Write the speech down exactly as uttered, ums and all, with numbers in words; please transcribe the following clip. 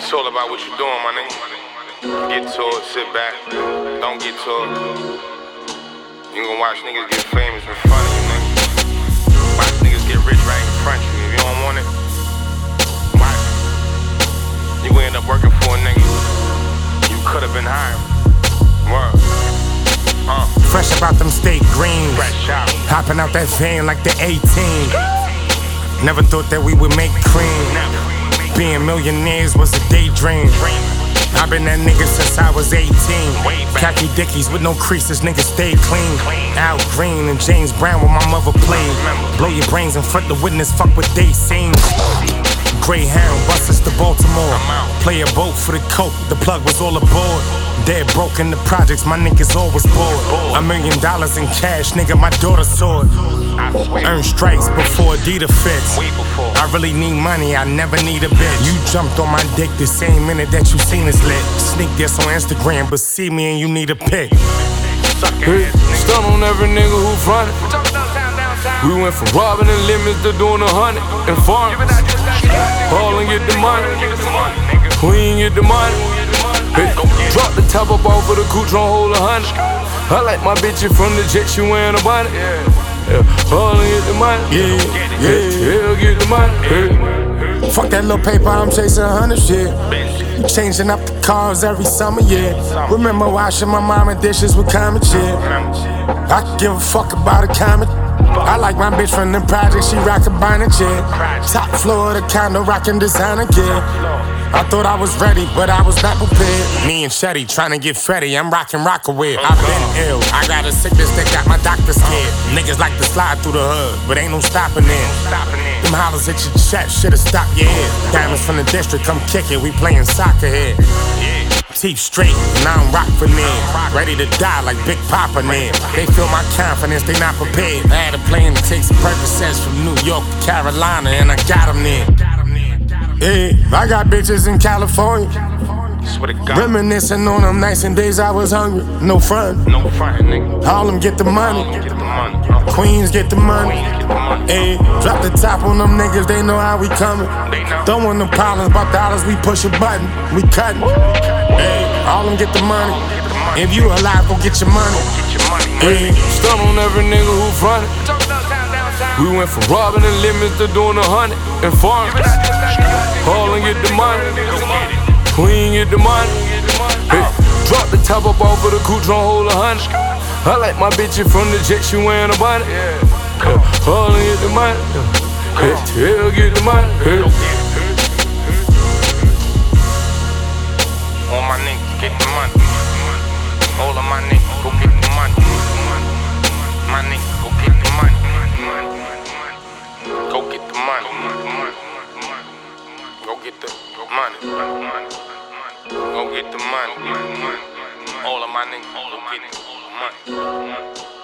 It's all about what you're doing, my nigga. Get to it, sit back, don't get to it. You gonna watch niggas get famous in front of you, nigga. Watch niggas get rich right in front of you. If you don't want it, watch. You gonna end up working for a nigga you could've been hired. Word. Uh. Fresh about them steak greens. Fresh out. Hopping out that van like the eighteen. Never thought that we would make cream. Never. Being millionaires was a daydream. I've been that nigga since I was eighteen. Khaki Dickies with no creases, niggas stay clean. Al Green and James Brown where my mother played. Blow your brains in front the witness, fuck what they seen. Greyhound buses to Baltimore. Play a boat for the coke, the plug was all aboard. Dead broke in the projects, my niggas always bored. A million dollars in cash, nigga, my daughter saw it. Earn stripes before Adidas fits. I really need money, I never need a bitch. You jumped on my dick the same minute that you seen us lit. Sneak this on Instagram, but see me and you need a pic. Hey, stun on every nigga who fronted. We went from robbing and limits to doing a hundred and farm. Haul and get the money. We ain't get the money. Hey, drop the top up off of the coupe, tron hold a hundred. I like my bitches from the jet, she wearing a bonnet. Yeah, haul and get the money. Yeah, yeah, yeah, get the money. Hey. Fuck that little paper, I'm chasing a hundred shit. Changing up the cars every summer, yeah. Remember washing my mama dishes with common shit. I can give a fuck about a comment. I like my bitch from the project, she rockin' bonnet shit. Top floor of the condo, rockin' designer kid. I thought I was ready, but I was not prepared. Me and Shetty tryna get Freddy, I'm rockin' Rockaway. I've been ill, I got a sickness that got my doctor scared. Niggas like to slide through the hood, but ain't no stopping in. Them hollers at your chest, should've stopped your head. Diamonds from the district, come kick it, we playin' soccer here. Teeth straight, and I don't rock for them. Ready to die like Big Papa them. They feel my confidence, they not prepared. I had a plan to take some Percocets from New York to Carolina, and I got them there. Yeah, I got bitches in California. Reminiscing on them nights and days I was hungry. No front. No front, nigga. All them get the money. Get the money. Queens get the money. Ayy, drop the top on them niggas, they know how we coming. Don't want no problems about dollars, we push a button. We cutting. Ayy, all them get the money. If you alive, go get your money. Ayy, stun on every nigga who fronted. We went from robbing and limits to doing a hundred and farm. Haul and get the money. We ain't get the money. Hey, drop the top up off of the coupe, tron hold a hundred. I like my bitches from the jet, she wearing a bonnet. Yeah, haul and get the money. Hey, yeah, get the money. Hey. All my niggas get the money. All of my niggas go get the money. My niggas go get the money. Go get the money. Go get the money. Go get the money. All of my niggas go get the money.